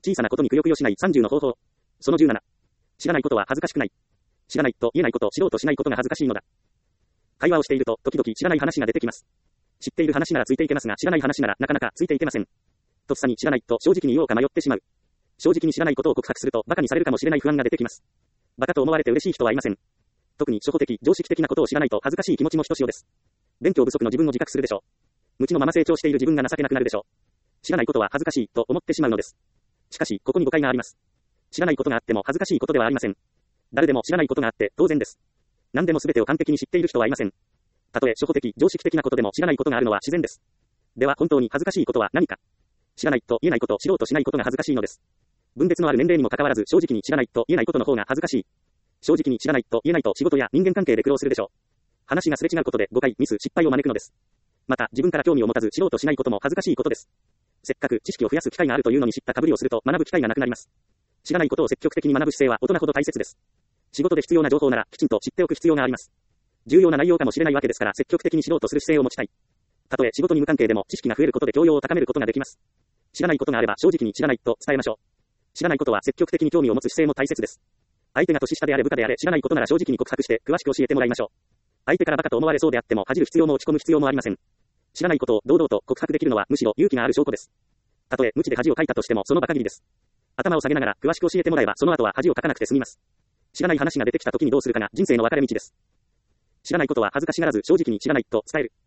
小さなことにくよくよしない30の方法。その17。知らないことは恥ずかしくない。知らないと言えないこと、知ろうとしないことが恥ずかしいのだ。会話をしていると、時々知らない話が出てきます。知っている話ならついていけますが、知らない話ならなかなかついていけません。とっさに知らないと正直に言おうか迷ってしまう。正直に知らないことを告白すると、馬鹿にされるかもしれない不安が出てきます。馬鹿と思われて嬉しい人はいません。特に初歩的、常識的なことを知らないと恥ずかしい気持ちもひとしおです。勉強不足の自分を自覚するでしょう。無知のまま成長している自分が情けなくなるでしょう。知らないことは恥ずかしいと思ってしまうのです。しかし、ここに誤解があります。知らないことがあっても恥ずかしいことではありません。誰でも知らないことがあって当然です。何でも全てを完璧に知っている人はいません。たとえ初歩的、常識的なことでも知らないことがあるのは自然です。では本当に恥ずかしいことは何か。知らないと言えないこと、知ろうとしないことが恥ずかしいのです。分別のある年齢にもかかわらず正直に知らないと言えないことの方が恥ずかしい。正直に知らないと言えないと仕事や人間関係で苦労するでしょう。話がすれ違うことで誤解、ミス、失敗を招くのです。また自分から興味を持たず知ろうとしないことも恥ずかしいことです。せっかく知識を増やす機会があるというのに知ったかぶりをすると学ぶ機会がなくなります。知らないことを積極的に学ぶ姿勢は大人ほど大切です。仕事で必要な情報ならきちんと知っておく必要があります。重要な内容かもしれないわけですから積極的に知ろうとする姿勢を持ちたい。たとえ仕事に無関係でも知識が増えることで教養を高めることができます。知らないことがあれば正直に知らないと伝えましょう。知らないことは積極的に興味を持つ姿勢も大切です。相手が年下であれ部下であれ知らないことなら正直に告白して詳しく教えてもらいましょう。相手からバカと思われそうであっても恥じる必要も落ち込む必要もありません。知らないことを堂々と告白できるのはむしろ勇気がある証拠です。たとえ無知で恥をかいたとしてもその場限りです。頭を下げながら詳しく教えてもらえばその後は恥をかかなくて済みます。知らない話が出てきた時にどうするかが人生の分かれ道です。知らないことは恥ずかしがらず正直に知らないと伝える。